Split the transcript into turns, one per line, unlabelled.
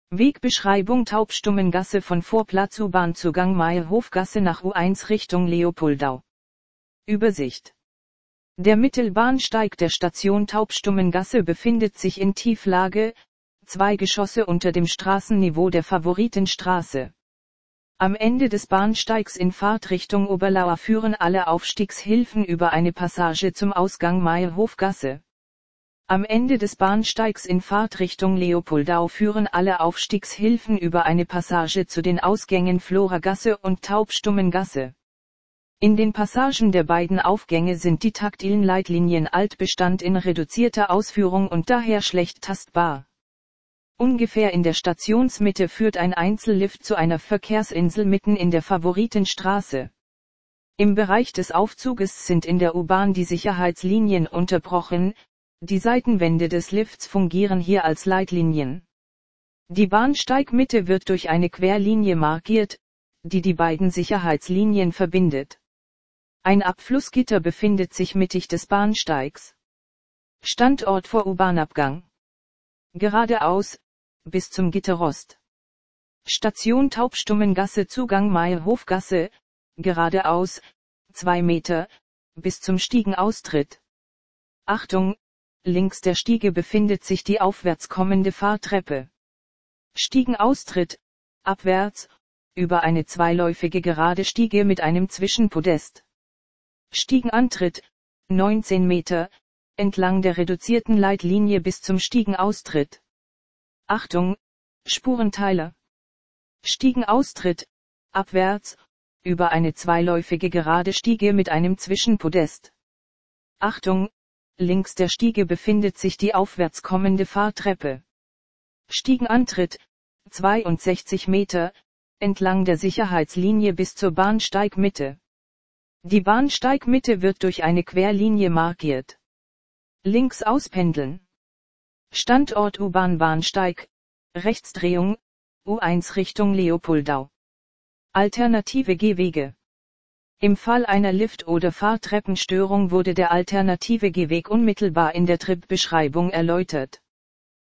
Wegbeschreibung: Taubstummengasse von Vorplatz U-Bahn-Zugang Mayr-Hofgasse nach U1 Richtung Leopoldau. Übersicht. Der Mittelbahnsteig der Station Taubstummengasse befindet sich in Tieflage, 2 Geschosse unter dem Straßenniveau der Favoritenstraße. Am Ende des Bahnsteigs in Fahrtrichtung Oberlauer führen alle Aufstiegshilfen über eine Passage zum Ausgang Mayr-Hofgasse. Am Ende des Bahnsteigs in Fahrtrichtung Leopoldau führen alle Aufstiegshilfen über eine Passage zu den Ausgängen Floragasse und Taubstummengasse. In den Passagen der beiden Aufgänge sind die taktilen Leitlinien Altbestand in reduzierter Ausführung und daher schlecht tastbar. Ungefähr in der Stationsmitte führt ein Einzellift zu einer Verkehrsinsel mitten in der Favoritenstraße. Im Bereich des Aufzuges sind in der U-Bahn die Sicherheitslinien unterbrochen. Die Seitenwände des Lifts fungieren hier als Leitlinien. Die Bahnsteigmitte wird durch eine Querlinie markiert, die die beiden Sicherheitslinien verbindet. Ein Abflussgitter befindet sich mittig des Bahnsteigs. Standort vor U-Bahn-Abgang. Geradeaus, bis zum Gitterrost. Station Taubstummengasse Zugang Mayr-Hofgasse, geradeaus, 2 Meter, bis zum Stiegenaustritt. Achtung! Links der Stiege befindet sich die aufwärts kommende Fahrtreppe. Stiegenaustritt, abwärts, über eine zweiläufige gerade Stiege mit einem Zwischenpodest. Stiegenantritt, 19 Meter, entlang der reduzierten Leitlinie bis zum Stiegenaustritt. Achtung, Spurenteiler. Stiegenaustritt, abwärts, über eine zweiläufige gerade Stiege mit einem Zwischenpodest. Achtung! Links der Stiege befindet sich die aufwärts kommende Fahrtreppe. Stiegenantritt, 62 Meter, entlang der Sicherheitslinie bis zur Bahnsteigmitte. Die Bahnsteigmitte wird durch eine Querlinie markiert. Links auspendeln. Standort U-Bahn-Bahnsteig, Rechtsdrehung, U1 Richtung Leopoldau. Alternative Gehwege. Im Fall einer Lift- oder Fahrtreppenstörung wurde der alternative Gehweg unmittelbar in der Tripbeschreibung erläutert.